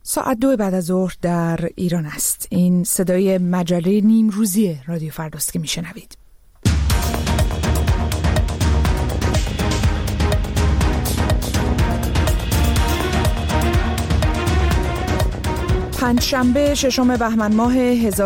ساعت 2 بعد از ظهر در ایران است. این صدای مجله نیمروزی رادیو فرداست که میشنوید. پنجشنبه 6 بهمن ماه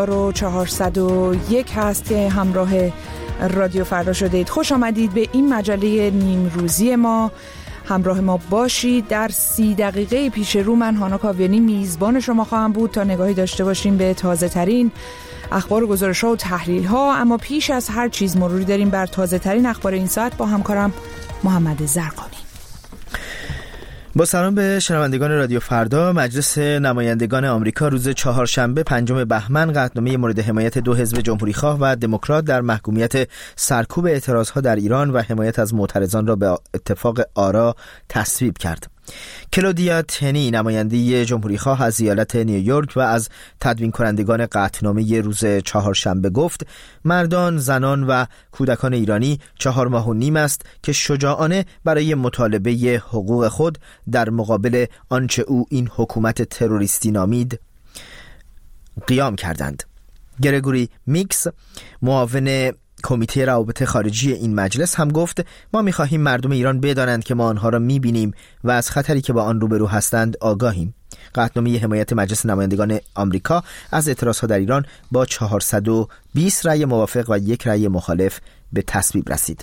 1401 هست که همراه رادیو فردا شدید. خوش آمدید به این مجله نیمروزی ما. همراه ما باشید. در 30 دقیقه پیش رو من هانا کاویانی میزبان شما خواهم بود تا نگاهی داشته باشیم به تازه ترین اخبار و گزارش ها و تحلیل ها. اما پیش از هر چیز مروری داریم بر تازه ترین اخبار این ساعت با همکارم محمد زرقانی. با سلام به شنوندگان رادیو فردا. مجلس نمایندگان آمریکا روز چهارشنبه 5 بهمن قطعنامه مورد حمایت دو حزب جمهوریخواه و دموکرات در محکومیت سرکوب اعتراضها در ایران و حمایت از معترضان را به اتفاق آرا تصویب کرد. کلودیا تنی نماینده جمهوریخواه از ایالت نیویورک و از تدوین کنندگان قطعنامه روز چهارشنبه گفت مردان، زنان و کودکان ایرانی 4.5 ماه است که شجاعانه برای مطالبه حقوق خود در مقابل آنچه او این حکومت تروریستی نامید قیام کردند. گرگوری میکس معاون کمیته روابط خارجی این مجلس هم گفت ما می‌خواهیم مردم ایران بدانند که ما آنها را می‌بینیم و از خطری که با آن روبرو هستند آگاهیم. قطعنامه حمایت مجلس نمایندگان آمریکا از اعتراضها در ایران با 420 رأی موافق و 1 رأی مخالف به تصویب رسید.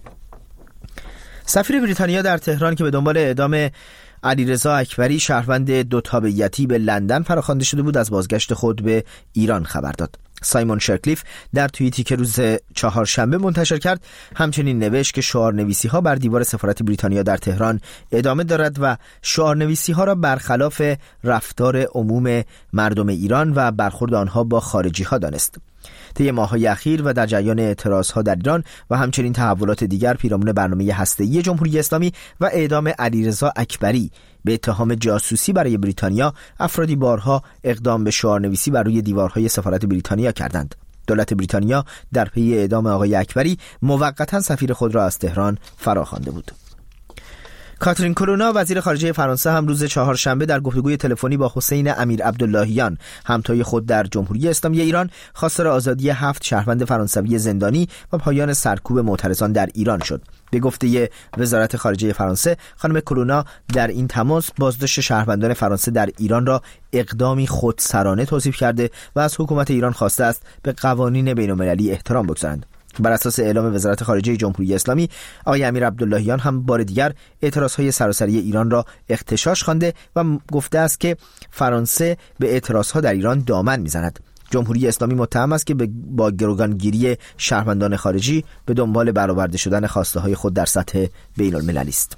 سفیر بریتانیا در تهران که به دنبال اعدام علیرضا اکبری شهروند 2 تابعیتی به لندن فراخوانده شده بود از بازگشت خود به ایران خبر داد. سایمون شرکلیف در توییتی که روز چهارشنبه منتشر کرد همچنین نوشت که شعارنویسی ها بر دیوار سفارت بریتانیا در تهران ادامه دارد و شعارنویسی ها را برخلاف رفتار عموم مردم ایران و برخورد آنها با خارجی ها دانست. طی ماه‌های اخیر و در جریان اعتراضها در ایران و همچنین تحولات دیگر پیرامون برنامه هسته‌ای جمهوری اسلامی و اعدام علیرضا اکبری به اتهام جاسوسی برای بریتانیا، افرادی بارها اقدام به شعارنویسی بر روی دیوارهای سفارت بریتانیا کردند. دولت بریتانیا در پی اعدام آقای اکبری موقتا سفیر خود را از تهران فراخوانده بود. کاترین کولونا وزیر خارجه فرانسه هم روز چهارشنبه در گفتگوی تلفنی با حسین امیر عبداللهیان همتای خود در جمهوری اسلامی ایران خواستار آزادی 7 شهروند فرانسوی زندانی و پایان سرکوب معترضان در ایران شد. به گفته وزارت خارجه فرانسه، خانم کولونا در این تماس بازداشت شهروندان فرانسه در ایران را اقدامی خودسرانه توصیف کرده و از حکومت ایران خواسته است به قوانین بین‌المللی احترام بگذارند. بر اساس اعلام وزارت خارجه جمهوری اسلامی، آقای امیر عبداللهیان هم بار دیگر اعتراضهای سراسری ایران را اغتشاش خوانده و گفته است که فرانسه به اعتراضها در ایران دامن میزند. جمهوری اسلامی متهم است که با گروگانگیری شهروندان خارجی به دنبال برآورده شدن خواسته‌های خود در سطح بین‌المللی است.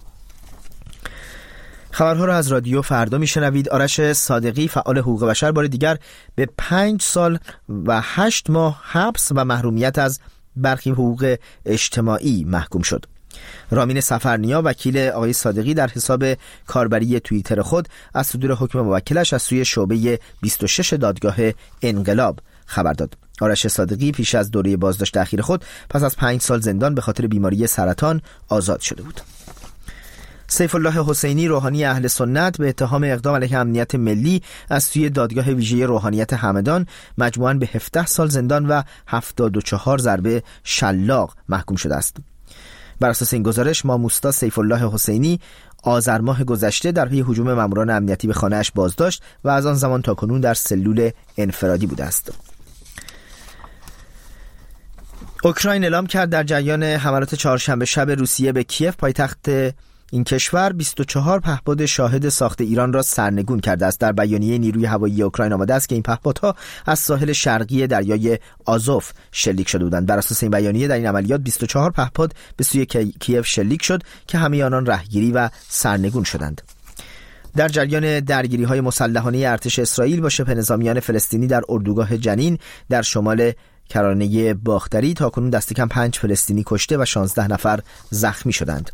خبرها را از رادیو فردا میشنوید. آرش صادقی فعال حقوق بشر بار دیگر به 5 سال و 8 ماه حبس و محرومیت از برخی حقوق اجتماعی محکوم شد. رامین سفرنیا وکیل آقای صادقی در حساب کاربری توییتر خود از صدور حکم موکلش از سوی شعبه 26 دادگاه انقلاب خبر داد. آرش صادقی پیش از دوره بازداشت اخیر خود پس از 5 سال زندان به خاطر بیماری سرطان آزاد شده بود. سیف الله حسینی روحانی اهل سنت به اتهام اقدام علیه امنیت ملی از سوی دادگاه ویژه روحانیت همدان مجموعاً به 17 سال زندان و 74 ضربه شلاق محکوم شده است. بر اساس این گزارش ماموستا سیف الله حسینی آذر ماه گذشته در پی هجوم ماموران امنیتی به خانه‌اش بازداشت و از آن زمان تا کنون در سلول انفرادی بوده است. اوکراین اعلام کرد در جریان حملات چهارشنبه شب روسیه به کیف پایتخت این کشور 24 پهپاد شاهد ساخت ایران را سرنگون کرده است. در بیانیه نیروی هوایی اوکراین آمده است که این پهپادها از ساحل شرقی دریای آزوف شلیک شده بودند. بر اساس این بیانیه در این عملیات 24 پهپاد به سوی کیف شلیک شد که همه آنان رهگیری و سرنگون شدند. در جریان درگیری‌های مسلحانه ارتش اسرائیل با شبه نظامیان فلسطینی در اردوگاه جنین در شمال کرانه باختری تاکنون دست کم 5 فلسطینی کشته و 16 نفر زخمی شدند.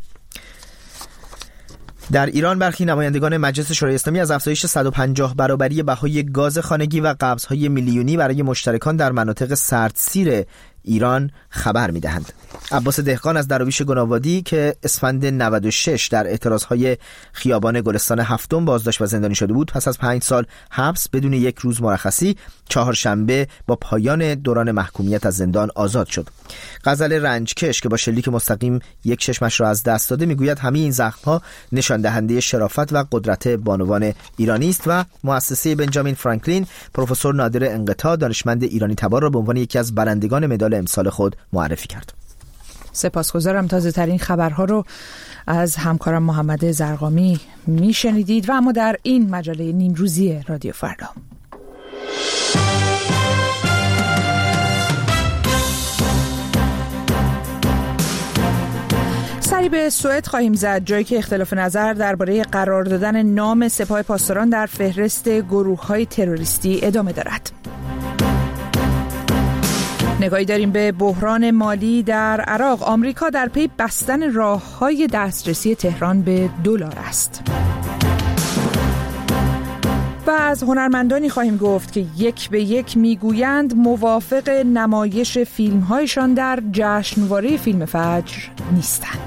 در ایران برخی نمایندگان مجلس شورای اسلامی از افزایش 150 برابری بهای گاز خانگی و قبض‌های میلیونی برای مشترکان در مناطق سردسیر ایران خبر می‌دهند. عباس دهقان از درویش گناوادی که اسفند 96 در اعتراضهای خیابان گلستان هفتم بازداشت و زندانی شده بود، پس از 5 سال حبس بدون یک روز مرخصی چهارشنبه با پایان دوران محکومیت از زندان آزاد شد. غزل رنجکش که با شلیک مستقیم یک چشمش را از دست داده میگوید همه این زخم‌ها نشان دهنده شرافت و قدرت بانوان ایرانی است و مؤسسه بنجامین فرانکلین پروفسور نادر انقطاع دانشمند ایرانی تبار را به عنوان یکی از برندگان مدال امسال خود معرفی کرد. سپاسگزارم. تازه ترین خبرها رو از همکارم محمد زرقامی میشنیدید و اما در این مجله نیمروزی رادیو فردا سری به سوئد خواهیم زد، جایی که اختلاف نظر درباره قرار دادن نام سپاه پاسداران در فهرست گروه‌های تروریستی ادامه دارد. نگاهی داریم به بحران مالی در عراق. آمریکا در پی بستن راه‌های دسترسی تهران به دلار است. و از هنرمندانی خواهیم گفت که یک به یک میگویند موافق نمایش فیلم‌هایشان در جشنواره فیلم فجر نیستند.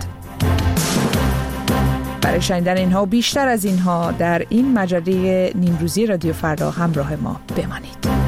برای شنیدن اینها و بیشتر از اینها در این مجله نیمروزی رادیو فردا همراه ما بمانید.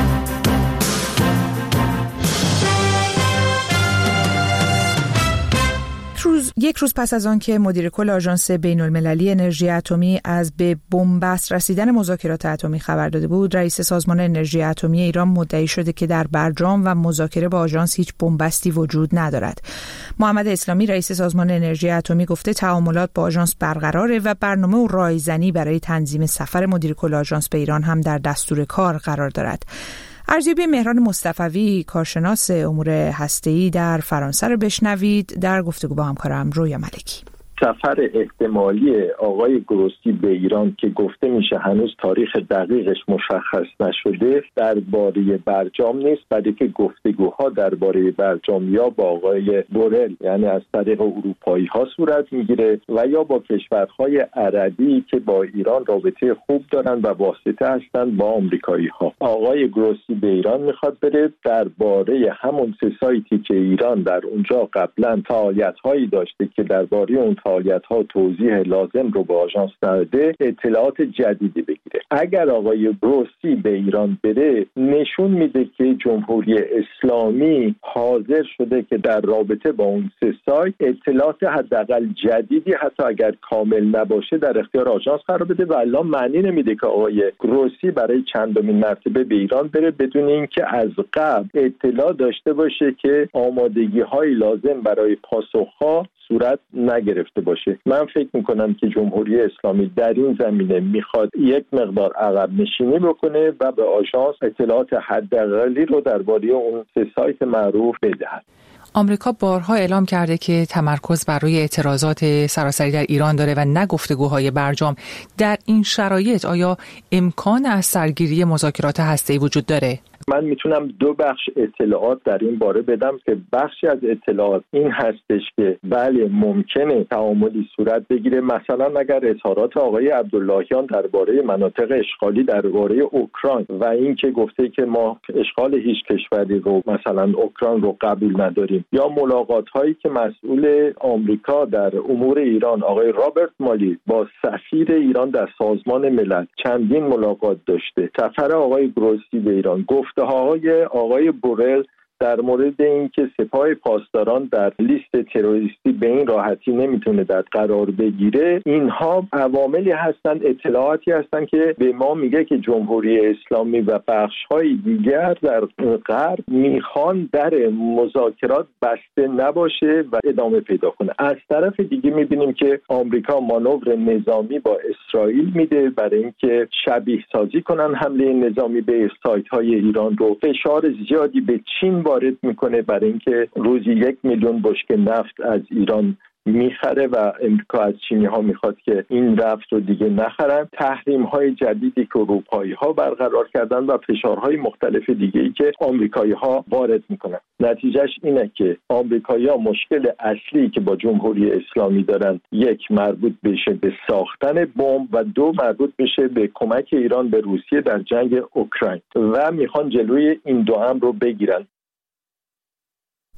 یک روز پس از آن که مدیر کل آژانس بین‌المللی انرژی اتمی از به بنبست رسیدن مذاکرات اتمی خبر داده بود، رئیس سازمان انرژی اتمی ایران مدعی شده که در برجام و مذاکره با آژانس هیچ بنبستی وجود ندارد. محمد اسلامی رئیس سازمان انرژی اتمی گفته تعاملات با آژانس برقراره و برنامه و راهزنی برای تنظیم سفر مدیر کل آژانس به ایران هم در دستور کار قرار دارد. ارزیابی مهران مصطفوی کارشناس امور هسته‌ای در فرانسه رو بشنوید در گفتگو با همکارم رویا ملکی. سفر احتمالی آقای گروسی به ایران که گفته میشه هنوز تاریخ دقیقش مشخص نشده درباره برجام نیست، بلکه گفتگوها درباره برجام یا با آقای بورل یعنی از طریق اروپایی ها صورت میگیره و یا با کشورهای عربی که با ایران رابطه خوب دارن و واسطه هستن با آمریکایی ها. آقای گروسی به ایران میخواد بره درباره همون سه سایتی که ایران در اونجا قبلا فعالیت هایی داشته که درباره اون فعالیت‌ها توضیح لازم رو به آژانس داده اطلاعات جدیدی بگیره. اگر آقای گروسی به ایران بره نشون میده که جمهوری اسلامی حاضر شده که در رابطه با اون سه سایت اطلاعات حداقل جدیدی حتی اگر کامل نباشه در اختیار آژانس قرار بده و الا معنی نمیده که آقای گروسی برای چندمین مرتبه به ایران بره بدون اینکه از قبل اطلاع داشته باشه که آمادگی‌های لازم برای پاسخ‌ها صورت نگرفته باشه. من فکر میکنم که جمهوری اسلامی در این زمینه میخواد یک مقدار عقب نشینی بکنه و به آژانس اطلاعات حداقلی رو درباره اون سه سایت معروف بدهد. آمریکا بارها اعلام کرده که تمرکز بر روی اعتراضات سراسری در ایران داره و نه گفتگوهای برجام. در این شرایط آیا امکان از سرگیری مذاکرات هسته‌ای وجود داره؟ من میتونم دو بخش اطلاعات در این باره بدم که بخشی از اطلاعات این هستش که بله ممکنه تعاملی صورت بگیره، مثلا اگر اظهارات آقای عبداللهیان درباره مناطق اشغالی درباره اوکراین و این که گفته که ما اشغال هیچ کشوری رو مثلا اوکراین رو قبول نداریم یا ملاقات هایی که مسئول آمریکا در امور ایران آقای رابرت مالی با سفیر ایران در سازمان ملل چندین ملاقات داشته، سفر آقای گروسی به ایران، گفته های آقای بورل در مورد اینکه سپاه پاسداران در لیست تروریستی به این راحتی نمیتونه در قرار بگیره، اینها عواملی هستند، اطلاعاتی هستند که به ما میگه که جمهوری اسلامی و بخش‌های دیگر در غرب میخوان در مذاکرات بسته نباشه و ادامه پیدا کنه. از طرف دیگه میبینیم که آمریکا مانور نظامی با اسرائیل میده برای اینکه شبیه سازی کنن حمله نظامی به سایت‌های ایران رو، فشار زیادی به چین وارد میکنه برای اینکه روزی 1 میلیون بشکه نفت از ایران میخره و امریکا از چینی ها میخواد که این نفت رو دیگه نخرن. تحریم های جدیدی که اروپایی ها برقرار کردن و فشارهای مختلف دیگه ای که آمریکایی ها وارد میکنن. نتیجهش اینه که آمریکایی ها مشکل اصلی که با جمهوری اسلامی دارن، یک مربوط بشه به ساختن بمب و دو مربوط بشه به کمک ایران به روسیه در جنگ اوکراین و میخوان جلوی این دو امر رو بگیرن.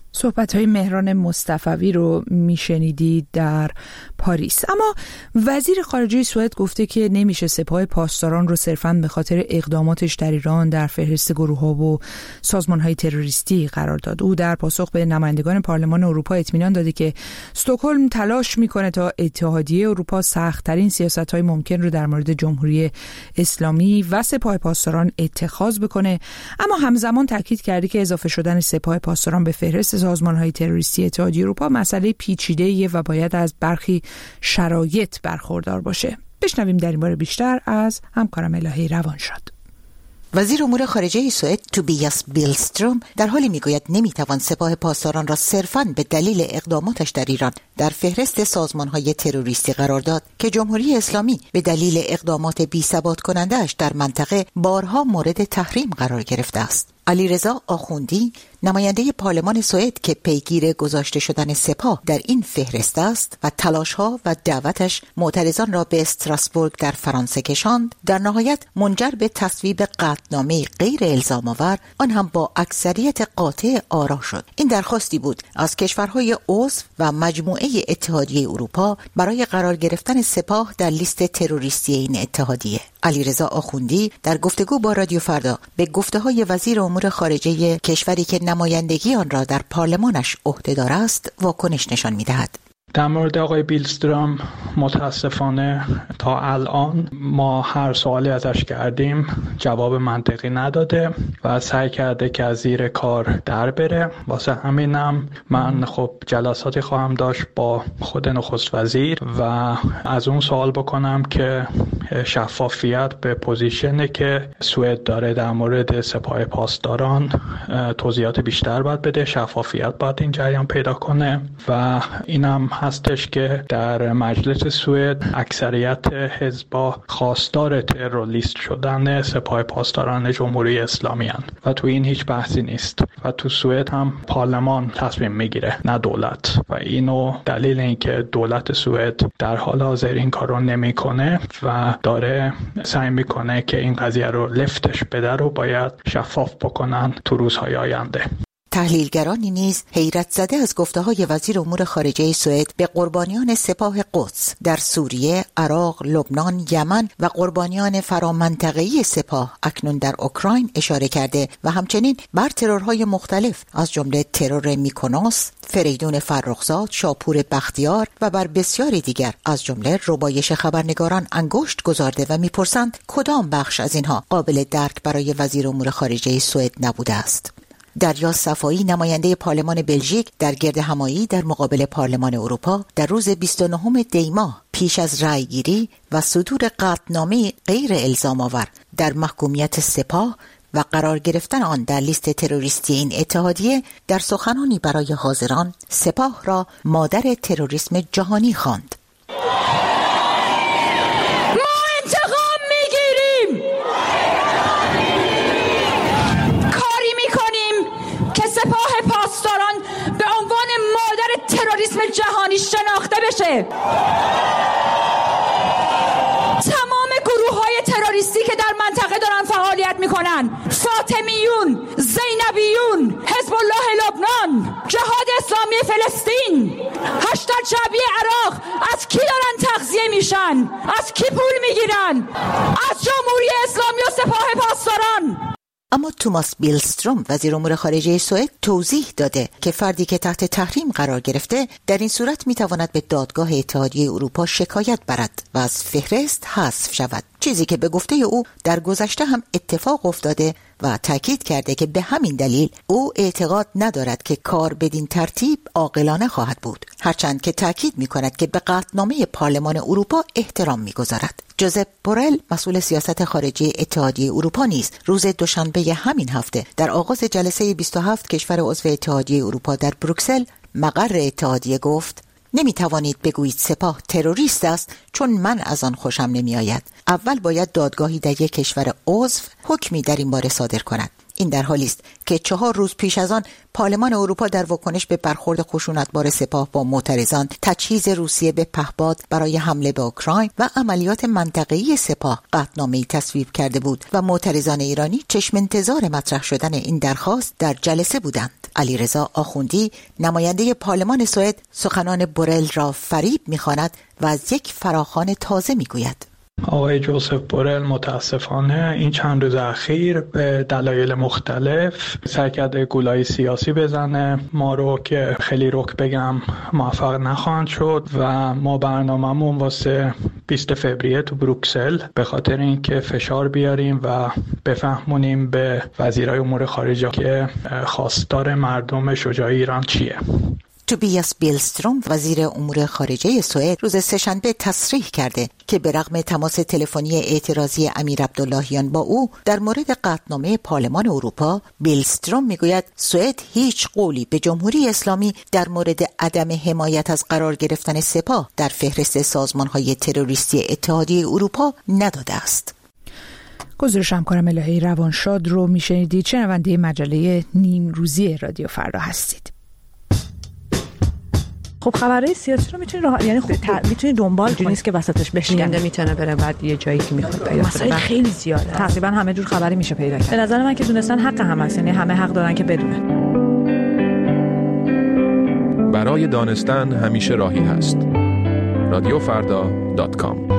صحبت‌های مهران مصطفوی رو میشنیدید در پاریس. اما وزیر خارجه سوئد گفته که نمیشه سپاه پاسداران رو صرفاً به خاطر اقداماتش در ایران در فهرست گروه‌ها و سازمان‌های تروریستی قرار داد. او در پاسخ به نمایندگان پارلمان اروپا اطمینان داده که استکهلم تلاش میکنه تا اتحادیه اروپا سخت‌ترین سیاست‌های ممکن رو در مورد جمهوری اسلامی و سپاه پاسداران اتخاذ بکنه، اما همزمان تاکید کرده که اضافه شدن سپاه پاسداران به فهرست سازمان‌های تروریستی اتحادیه اروپا مسئله پیچیده‌ایه و باید از برخی شرایط برخوردار باشه. بشنویم در این باره بیشتر از همکارم الهی روانشاد. وزیر امور خارجه سوئد توبیاس بیلستروم در حالی میگوید نمیتوان سپاه پاسداران را صرفاً به دلیل اقداماتش در ایران در فهرست سازمان‌های تروریستی قرار داد که جمهوری اسلامی به دلیل اقدامات بی‌ثبات کننده‌اش در منطقه بارها مورد تحریم قرار گرفته است. علیرضا آخوندی نماینده پارلمان سوئد که پیگیر گذاشته شدن سپاه در این فهرست است و تلاش‌ها و دعوتش معترضان را به استراسبورگ در فرانسه کشاند، در نهایت منجر به تصویب قطعنامه غیر الزام‌آور، آن هم با اکثریت قاطع آرا شد. این درخواستی بود از کشورهای عضو و مجموعه اتحادیه اروپا برای قرار گرفتن سپاه در لیست تروریستی این اتحادیه. علیرضا آخوندی در گفتگو با رادیو فردا به گفته‌های وزیر امور خارجه کشوری که نمایندگی آن را در پارلمانش عهده‌دار است واکنش نشان می‌دهد. در مورد آقای بیلستروم متاسفانه تا الان ما هر سوالی ازش کردیم جواب منطقی نداده و سعی کرده که از زیر کار در بره. واسه همینم من خب جلساتی خواهم داشت با خود نخست وزیر و از اون سوال بکنم که شفافیت به پوزیشنی که سوئد داره در مورد سپاه پاسداران توضیحات بیشتر باید بده، شفافیت باید این جریان پیدا کنه و اینم هستش که در مجلس سوئد اکثریت حزب‌ها خواستار تروریست شدن سپاه پاسداران جمهوری اسلامی هستند و تو این هیچ بحثی نیست و تو سوئد هم پارلمان تصمیم میگیره نه دولت و اینو دلیل اینکه دولت سوئد در حال حاضر این کارو نمیکنه و داره سعی میکنه که این قضیه رو لفتش بده رو باید شفاف بکنن تو روزهای آینده. تحلیلگرانی نیز حیرت زده از گفته‌های وزیر امور خارجه سوئد به قربانیان سپاه قدس در سوریه، عراق، لبنان، یمن و قربانیان فرامنطقه‌ای سپاه اکنون در اوکراین اشاره کرده و همچنین بر ترورهای مختلف از جمله ترور میکونوس، فریدون فرخزاد، شاپور بختیار و بر بسیاری دیگر از جمله ربایش خبرنگاران انگشت گذارده و میپرسند کدام بخش از اینها قابل درک برای وزیر امور خارجه سوئد نبوده است. دریا صفایی نماینده پارلمان بلژیک در گردهمایی در مقابل پارلمان اروپا در روز 29 دی ماه پیش از رأیگیری و صدور قطعنامه غیر الزام‌آور در محکومیت سپاه و قرار گرفتن آن در لیست تروریستی این اتحادیه در سخنانی برای حاضران سپاه را مادر تروریسم جهانی خواند. جهانی شناخته بشه. تمام گروه‌های تروریستی که در منطقه دارن فعالیت میکنن، فاطمیون، زینبیون، حزب الله لبنان، جهاد اسلامی فلسطین، هشتگ شعبی عراق، از کی دارن تغذیه میشن؟ از کی پول میگیرن؟ از جمهوری اسلامی و سپاه پاسداران. اما توماس بیلستروم وزیر امور خارجه سوئد توضیح داده که فردی که تحت تحریم قرار گرفته در این صورت میتواند به دادگاه اتحادیه اروپا شکایت برد و از فهرست حذف شود، چیزی که به گفته او در گذشته هم اتفاق افتاده و تاکید کرده که به همین دلیل او اعتقاد ندارد که کار بدین ترتیب عاقلانه خواهد بود، هرچند که تاکید می‌کند که به قطعنامه پارلمان اروپا احترام می‌گذارد. جوزپ بورل مسئول سیاست خارجی اتحادیه اروپا نیز روز دوشنبه همین هفته در آغاز جلسه 27 کشور عضو اتحادیه اروپا در بروکسل مقر اتحادیه گفت: نمیتوانید بگویید سپاه تروریست است چون من از آن خوشم نمیآید. اول باید دادگاهی در یک کشور عضو حکمی در این باره صادر کند. این در حالی است که 4 روز پیش از آن پارلمان اروپا در واکنش به برخورد خشونتبار سپاه با معترضان، تجهیز روسیه به پهپاد برای حمله به اوکراین و عملیات منطقه‌ای سپاه قطعنامه‌ای تصویب کرده بود و معترضان ایرانی چشم انتظار مطرح شدن این درخواست در جلسه بودند. علیرضا آخوندی نماینده پارلمان سوئد سخنان بورل را فریب می‌خواند و از یک فراخوان تازه می‌گوید. آقای جوزف بورل متاسفانه این چند روز اخیر به دلایل مختلف سعی کرده گولای سیاسی بزنه ما رو که خیلی رک بگم موفق نخواهند شد و ما برنامه‌مون واسه 20 فوریه تو بروکسل به خاطر اینکه فشار بیاریم و بفهمونیم به وزیرای امور خارجه که خواستار مردم شجاع ایران چیه. توبیاس بیلستروم وزیر امور خارجه سوئد روز سه‌شنبه تصریح کرده که به رغم تماس تلفنی اعتراضی امیر عبداللهیان با او در مورد قطعنامه پارلمان اروپا، بیلستروم میگوید سوئد هیچ قولی به جمهوری اسلامی در مورد عدم حمایت از قرار گرفتن سپاه در فهرست سازمان‌های تروریستی اتحادیه اروپا نداده است. گزارش همکارم الهی روانشاد رو میشنیدید. شنونده مجله نیمروزی رادیو فردا هستید. خب خبرهای سیاسی رو میتونی یعنی میتونی دنبال کنی، نیست که وسطش بشکنه، میتونه بره بعد یه جایی که میخواد پیدا کنه. مسائل خیلی زیاده، تقریبا همه جور خبری میشه پیدا کرد. به نظر من که دونستن حق هم هست، یعنی همه حق دارن که بدونن. برای دانستن همیشه راهی هست. radiofarda.com.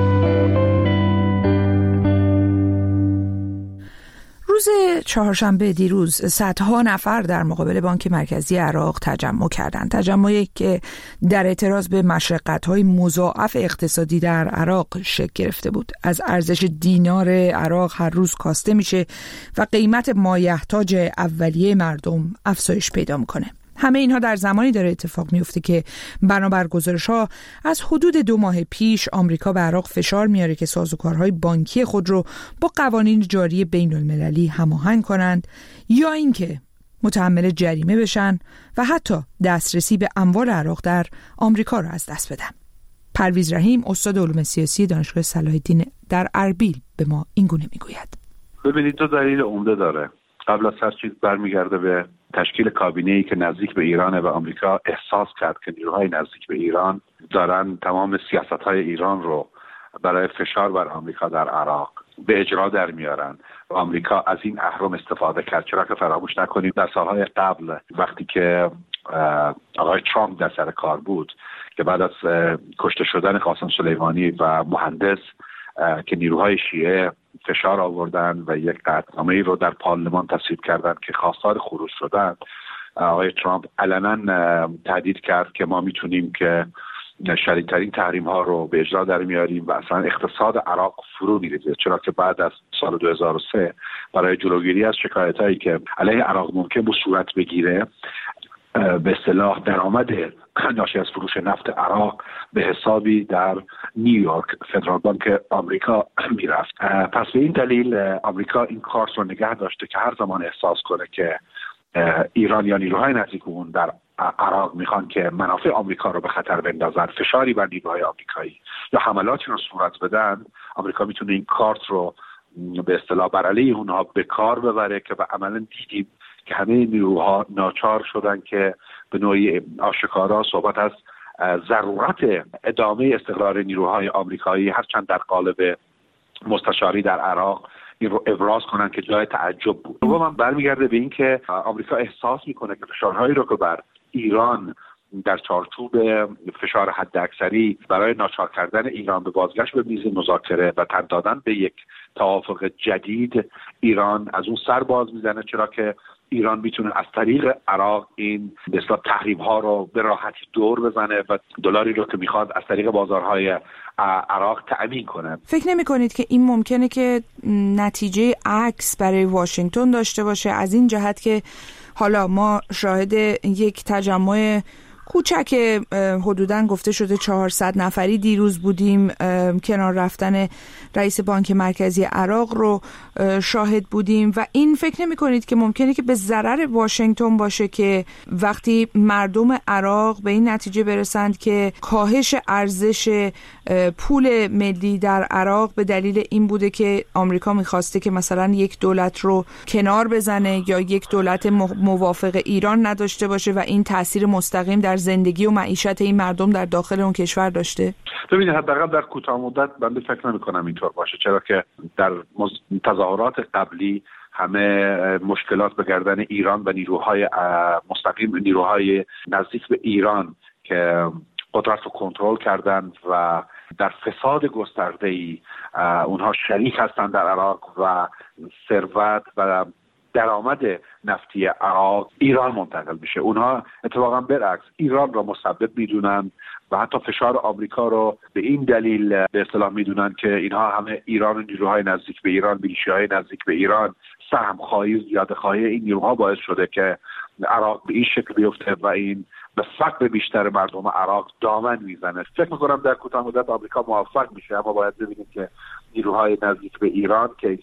روز چهارشنبه دیروز صدها نفر در مقابل بانک مرکزی عراق تجمع کردند. تجمعی که در اعتراض به مشقت‌های مضاعف اقتصادی در عراق شکل گرفته بود. از ارزش دینار عراق هر روز کاسته میشه و قیمت مایحتاج اولیه مردم افزایش پیدا میکنه. همه اینها در زمانی داره اتفاق میفته که بنابر گزارش‌ها از حدود 2 ماه پیش آمریکا به عراق فشار میاره که سازوکارهای بانکی خود رو با قوانین جاری بین المللی هماهنگ کنند یا اینکه متحمل جریمه بشن و حتی دسترسی به اموال عراق در آمریکا رو از دست بدن. پرویز رحیم استاد علوم سیاسی دانشگاه صلاح الدین در اربیل به ما اینگونه میگوید. ببینید 2 دلیل عمده داره. قبل از هر چیز برمیگرده به تشکیل کابینه‌ای که نزدیک به ایرانه و آمریکا احساس کرد که نیروهای نزدیک به ایران دارن تمام سیاست‌های ایران رو برای فشار بر آمریکا در عراق به اجرا در میارن و آمریکا از این اهرم استفاده کرد. چرا که فراموش نکنیم در سالهای قبل وقتی که آقای ترامپ در سر کار بود که بعد از کشته شدن قاسم سلیمانی و مهندس که نیروهای شیعه فشار آوردن و یک قطعنامه‌ای رو در پارلمان تصویب کردن که خواستار خروج شدن، آقای ترامپ علنا تهدید کرد که ما میتونیم که شدیدترین تحریم ها رو به اجرا در میاریم و اصلا اقتصاد عراق فرو میریزه. چرا که بعد از سال 2003 برای جلوگیری از شکایتایی که علیه عراق ممکن بود صورت بگیره، به اصطلاح درآمد ناشی از فروش نفت عراق به حسابی در نیویورک فدرال بانک آمریکا میرفت. پس به این دلیل آمریکا این کارت رو نگه داشته که هر زمان احساس کنه که ایران یا نیروهای نزدیک اون در عراق میخوان که منافع آمریکا رو به خطر بندازن، فشاری بر نیروهای آمریکایی یا حملاتی رو صورت بدن، آمریکا میتونه این کارت رو به اصطلاح بر علیه اونها به کار ببره که به عملا دیدیم که همه نیروها ناچار شدن که به نوعی آشکارا صحبت از ضرورت ادامه استقرار نیروهای آمریکایی هرچند در قالب مستشاری در عراق این رو ابراز کنن که جای تعجب بود. دوم من برمیگرده به این که آمریکا احساس میکنه که فشارهایی رو که بر ایران در چارچوب فشار حداکثری برای ناچار کردن ایران به بازگشت به میز مذاکره و تن دادن به یک توافق جدید، ایران از اون سر باز میزنه. چرا که ایران میتونه از طریق عراق این به اصطلاح تحریم ها رو به راحتی دور بزنه و دلاری رو که میخواد از طریق بازارهای عراق تأمین کنه. فکر نمی کنید که این ممکنه که نتیجه عکس برای واشنگتن داشته باشه، از این جهت که حالا ما شاهد یک تجمع کوچک حدوداً گفته شده 400 نفری دیروز بودیم، کنار رفتن رئیس بانک مرکزی عراق رو شاهد بودیم و این فکر نمی کنید که ممکنه که به ضرر واشنگتن باشه که وقتی مردم عراق به این نتیجه برسند که کاهش ارزش پول ملی در عراق به دلیل این بوده که آمریکا میخواسته که مثلا یک دولت رو کنار بزنه یا یک دولت موافق ایران نداشته باشه و این تأثیر مستقیم در در زندگی و معیشت این مردم در داخل اون کشور داشته؟ ببینید حداقل در کوتاه مدت بنده فکر نمی‌کنم اینطور باشه، چرا که در تظاهرات قبلی همه مشکلات به گردن ایران و نیروهای مستقیم، نیروهای نزدیک به ایران که قدرت رو کنترل کردند و در فساد گسترده‌ای اونها شریک هستند در عراق و ثروت و درآمد نفتی عراق ایران منتقل میشه. اونها اتفاقا برعکس ایران را مسبب میدونن و حتی فشار آمریکا رو به این دلیل به اصطلاح میدونن که اینها همه ایران و نیروهای نزدیک به ایران، میلیشیاهای نزدیک به ایران، سهم‌خواهی و زیاده‌خواهی این نیروها باعث شده که عراق به این شکل بیفته و این به فقر بیشتر مردم عراق دامن میزنه. فکر میکنم در کوتاه مدت آمریکا موفق میشه، اما باید ببینیم که نیروهای نزدیک به ایران که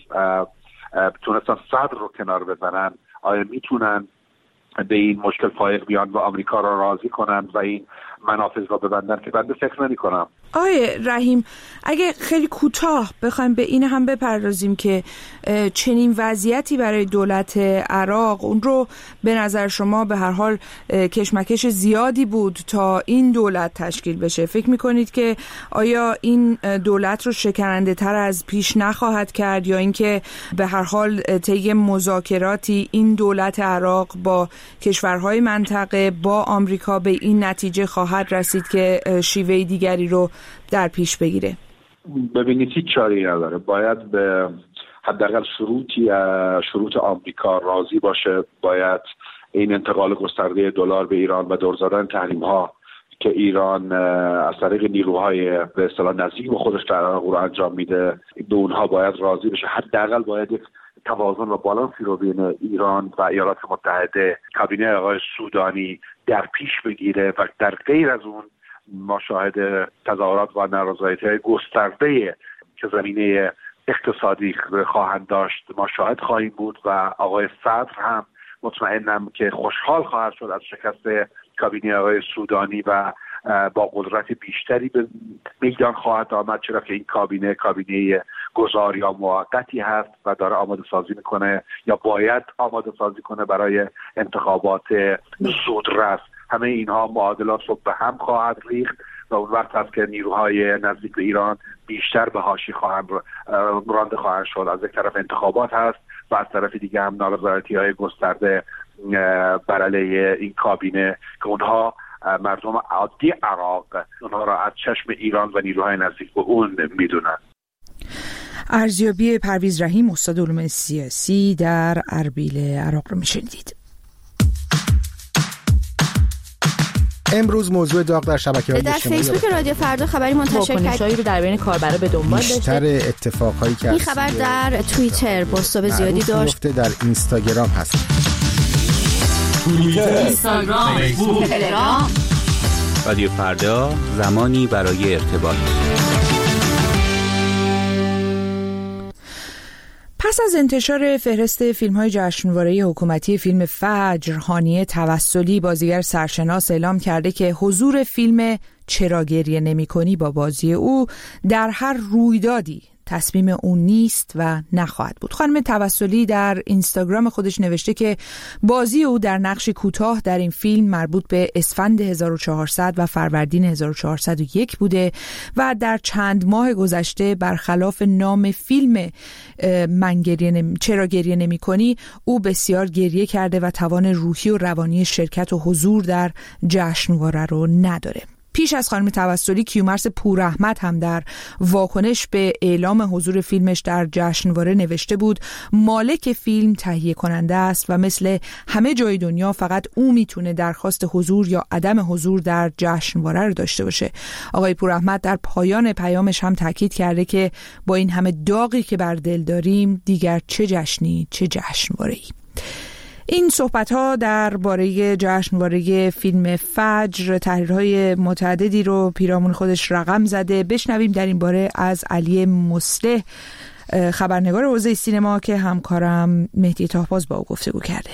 تونستن صدر رو کنار بزنن آیا میتونن به این مشکل فائق بیان و آمریکا را راضی کنن و این منافذ را ببندن که بنده فکر نمی کنم. آیه رحیم، اگه خیلی کوتاه بخوایم به این هم بپردازیم که چنین وضعیتی برای دولت عراق، اون رو به نظر شما به هر حال کشمکش زیادی بود تا این دولت تشکیل بشه، فکر میکنید که آیا این دولت رو شکننده تر از پیش نخواهد کرد یا اینکه به هر حال طی مذاکراتی این دولت عراق با کشورهای منطقه با آمریکا به این نتیجه خواهد رسید که شیوه دیگری رو در پیش بگیره؟ ببینید هیچ چاره‌ای نداره، باید به حداقل شروط آمریکا راضی باشه، باید این انتقال گسترده دلار به ایران و دور زدن تحریم‌ها که ایران از طریق نیروهای به اصطلاح نزدیک به خودش در عراق رو انجام میده به اونها باید راضی بشه. حداقل باید یک توازن و بالانسی رو بین ایران و ایالات متحده، کابینه آقای سودانی در پیش بگیره و در غیر از اون ما شاهد تظاهرات و نارضایتی‌های گسترده که زمینه اقتصادی خواهند داشت ما شاهد خواهیم بود و آقای صدر هم مطمئنم که خوشحال خواهد شد از شکست کابینه آقای سودانی و با قدرت بیشتری به میدان خواهد آمد، چرا که این کابینه گذار یا موقتی هست و داره آماده سازی میکنه یا باید آماده سازی کنه برای انتخابات زودرس. همه اینها معادلات رو به هم خواهد ریخت و اون وقت هست که نیروهای نزدیک به ایران بیشتر به حاشیه رانده خواهند شد. از یک طرف انتخابات هست و از طرف دیگه هم نارضایتی‌های گسترده بر علیه این کابینه که اونها مردم عادی عراق اونها را از چشم ایران و نیروهای نزدیک به اون میدونن. ارزیابی پرویز رحیم، استاد علوم سیاسی در اربیل عراق رو میشنیدید. امروز موضوع داغ در شبکه‌های اجتماعی در فیسبوک رادیو فردا خبری منتشر کرد رو در بین کاربرا به دنبال داشته. بیشتر اتفاقایی که این خبر در توییتر بازتاب زیادی داشت. در اینستاگرام هست. توییتر، اینستاگرام، فیسبوک، تلگرام. رادیو فردا، زمانی برای ارتباط. پس از انتشار فهرست فیلم‌های جشنواره حکومتی فیلم فجر، هانیه توسلی بازیگر سرشناس اعلام کرده که حضور فیلم چرا گریه نمی‌کنی با بازی او در هر رویدادی تصمیم اون نیست و نخواهد بود. خانم توسلی در اینستاگرام خودش نوشته که بازی او در نقش کوتاه در این فیلم مربوط به اسفند 1400 و فروردین 1401 بوده و در چند ماه گذشته برخلاف نام فیلم چرا گریه نمی‌کنی او بسیار گریه کرده و توان روحی و روانی شرکت و حضور در جشنواره رو نداره. پیش از خانم توسلی، کیومرث پوراحمد هم در واکنش به اعلام حضور فیلمش در جشنواره نوشته بود مالک فیلم تهیه کننده است و مثل همه جای دنیا فقط او میتونه درخواست حضور یا عدم حضور در جشنواره رو داشته باشه. آقای پوراحمد در پایان پیامش هم تاکید کرده که با این همه داغی که بر دل داریم دیگر چه جشنی چه جشنواره‌ای. این صحبت‌ها درباره جشنواره فیلم فجر تحریرهای متعددی رو پیرامون خودش رقم زده. بشنویم در این باره از علی مصلح، خبرنگار حوزه سینما که همکارم مهدی طاهباز با او گفتگو کرده.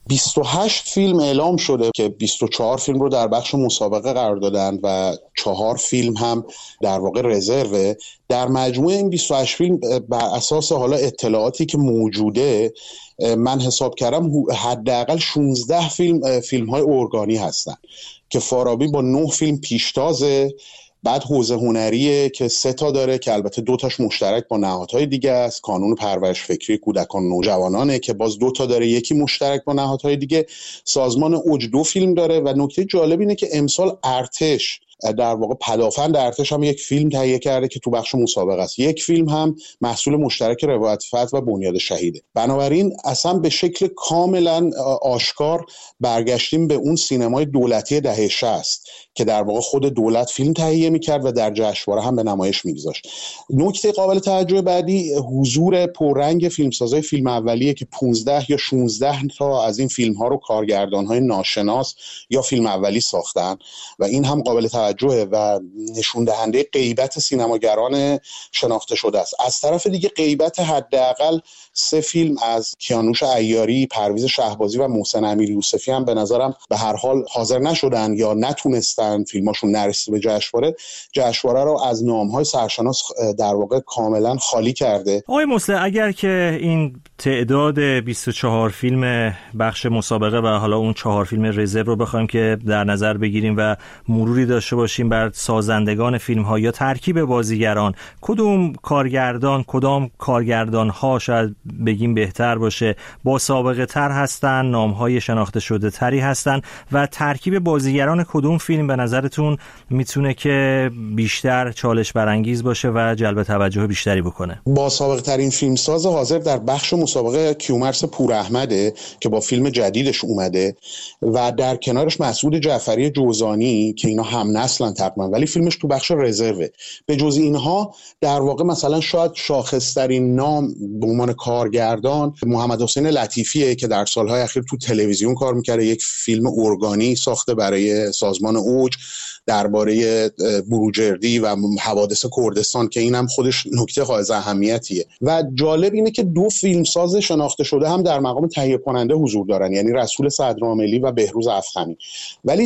28 فیلم اعلام شده که 24 فیلم رو در بخش مسابقه قرار دادن و 4 فیلم هم در واقع رزرو. در مجموع این 28 فیلم بر اساس حالا اطلاعاتی که موجوده من حساب کردم حداقل 16 فیلم های ارگانی هستن که فارابی با 9 فیلم پیشتازه، بعد حوزه هنریه که 3 تا داره که البته 2 تاش مشترک با نهادهای دیگه است، کانون پرورش فکری کودکان نوجوانانه که باز 2 تا داره، یکی مشترک با نهادهای دیگه، سازمان اوج 2 فیلم داره و نکته جالب اینه که امسال ارتش در واقع پدافند ارتش هم یک فیلم تهیه کرده که تو بخش مسابقه است، یک فیلم هم محصول مشترک روایت فتح و بنیاد شهیده. بنابراین اصلا به شکل کاملا آشکار برگشتیم به اون سینمای دولتی دهه 60 که در واقع خود دولت فیلم تهیه میکرد و در جشنواره هم به نمایش میگذاشت. نکته قابل توجه بعدی حضور پررنگ فیلمسازای فیلم اولیه که 15 یا 16 تا از این فیلم ها رو کارگردان‌های ناشناس یا فیلم اولی ساختن و این هم قابل توجهه و نشون دهنده غیبت سینماگران شناخته شده است. از طرف دیگه غیبت حداقل 3 فیلم از کیانوش عیاری، پرویز شهبازی و محسن امیریوسفی هم به نظرم به هر حال حاضر نشدن یا نتونستن، فیلماشون نرسید به جشنواره رو از نام‌های سرشناس در واقع کاملا خالی کرده. آقای مسلح، اگر که این تعداد 24 فیلم بخش مسابقه و حالا اون 4 فیلم رزرو رو بخوایم که در نظر بگیریم و مروری داشته باشیم بر سازندگان فیلم‌ها یا ترکیب بازیگران، کدام کارگردان‌ها شاید بگیم بهتر باشه، با سابقه تر هستن، نام‌های شناخته شده تری هستن و ترکیب بازیگران کدوم فیلم به نظرتون میتونه که بیشتر چالش برانگیز باشه و جلب توجه بیشتری بکنه؟ با سابقه ترین فیلمساز حاضر در بخش مسابقه کیومرث پوراحمده که با فیلم جدیدش اومده و در کنارش مسعود جعفری جوزانی که اینا هم نسلن تقریبا ولی فیلمش تو بخش رزرو. به جز اینها در واقع مثلا شاید شاخص‌ترین نام به عنوان کارگردان محمد حسین لطیفیه که در سالهای اخیر تو تلویزیون کار میکرده، یک فیلم ارگانی ساخته برای سازمان اوج درباره بروجردی و حوادث کردستان که اینم خودش نکته حائز اهمیتیه. و جالب اینه که 2 فیلمساز شناخته شده هم در مقام تهیه کننده حضور دارن، یعنی رسول صدرعاملی و بهروز افخمی. ولی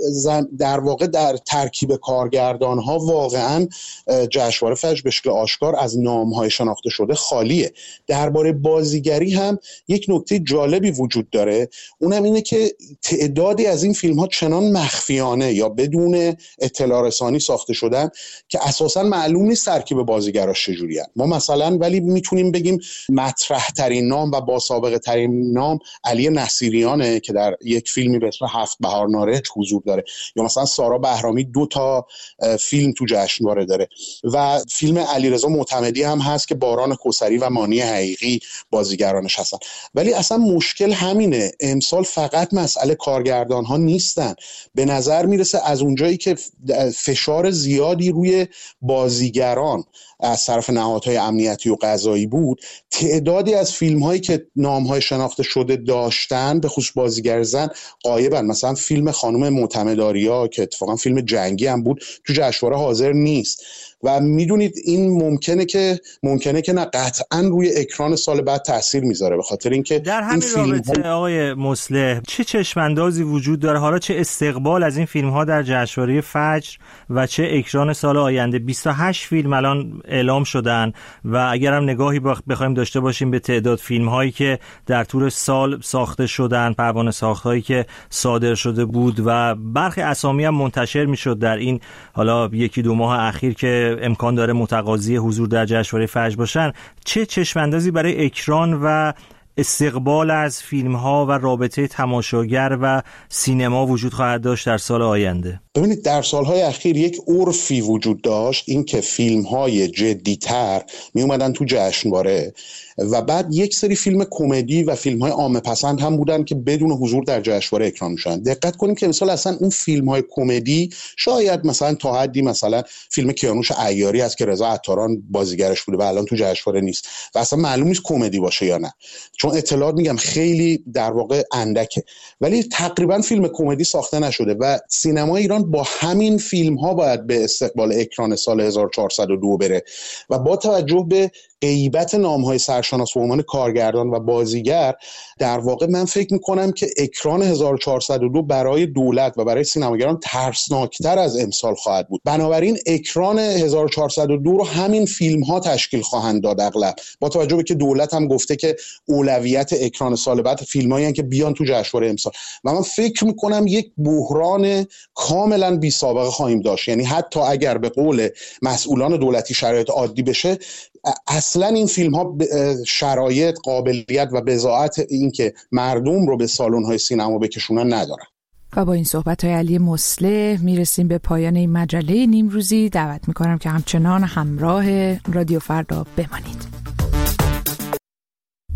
در واقع در ترکیب کارگردان ها واقعا جشنواره فجر به شکل آشکار از نام های شناخته شده خالیه. درباره بازیگری هم یک نکته جالبی وجود داره، اونم اینه که تعدادی از این فیلم ها چنان مخفیانه یا بدون اطلاع رسانی ساخته شدن که اساسا معلوم نیست ترکیب بازیگراش چجوریه. ما مثلا ولی میتونیم بگیم مطرح ترین نام و با سابقه ترین نام علی نصیریانه که در یک فیلمی به اسم 7 بهار نارنج حضور داره، یا مثلا سارا بهرامی 2 تا فیلم تو جشنواره داره و فیلم علیرضا معتمدی هم هست که باران کوثری و مانی حقیقی بازیگرانش هستن. ولی اصلا مشکل همینه، امسال فقط مسئله کارگردان ها نیستن. به نظر میرسه از اونجایی که فشار زیادی روی بازیگران از طرف نهادهای امنیتی و قضایی بود، تعدادی از فیلم هایی که نام های شناخته شده داشتن به خصوص بازیگر زن غایبن. مثلا فیلم خانم معتمدآریا که اتفاقا فیلم جنگی هم بود تو جشنواره حاضر نیست و میدونید این ممکنه که نه قطعا روی اکران سال بعد تاثیر میذاره، به خاطر اینکه در همین رابطه آقای مصلح چه چشماندازی وجود داره، حالا چه استقبال از این فیلم ها در جشنواره فجر و چه اکران سال آینده؟ 28 فیلم الان اعلام شدن و اگر هم نگاهی بخوایم داشته باشیم به تعداد فیلم هایی که در طول سال ساخته شدن، پروانه ساخت هایی که صادر شده بود و برخی اسامی هم منتشر میشد در این حالا 1-2 ماه اخیر که امکان داره متقاضی حضور در جشنواره فجر باشن، چه چشماندازی برای اکران و استقبال از فیلم ها و رابطه تماشاگر و سینما وجود خواهد داشت در سال آینده؟ ببینید در سالهای اخیر یک عرفی وجود داشت، این که فیلم های جدی‌تر می اومدن تو جشنواره و بعد یک سری فیلم کمدی و فیلم های عامه پسند هم بودن که بدون حضور در جشنواره اکران میشن. دقت کنیم که مثلا اصلا اون فیلم های کمدی شاید مثلا تا حدی مثلا فیلم کیانوش عیاری هست که رضا عطاران بازیگرش بوده و الان تو جشنواره نیست و اصلا معلوم نیست کمدی باشه یا نه، چون اطلاعات میگم خیلی در واقع اندکه. ولی تقریبا فیلم کمدی ساخته نشده و سینما ایران با همین فیلم ها باید به استقبال اکران سال 1402 بره و با توجه به غیبت نام‌های سرشناس به عنوان کارگردان و بازیگر، در واقع من فکر می‌کنم که اکران 1402 برای دولت و برای سینماگران ترسناکتر از امسال خواهد بود. بنابراین اکران 1402 رو همین فیلم‌ها تشکیل خواهند داد اغلب، با توجه به که دولت هم گفته که اولویت اکران سال بعد فیلمایی هستند که بیان تو جشنواره امسال. و من فکر می‌کنم یک بحران کاملا بی سابقه خواهیم داشت. یعنی حتی اگر به قول مسئولان دولتی شرایط عادی بشه، اصلا این فیلم ها شرایط، قابلیت و بضاعت این که مردم رو به سالن های سینما بکشونن ندارن. و با این صحبت های علی مصلح میرسیم به پایان این مجله نیمروزی. دعوت میکنم که همچنان همراه رادیو فردا بمانید.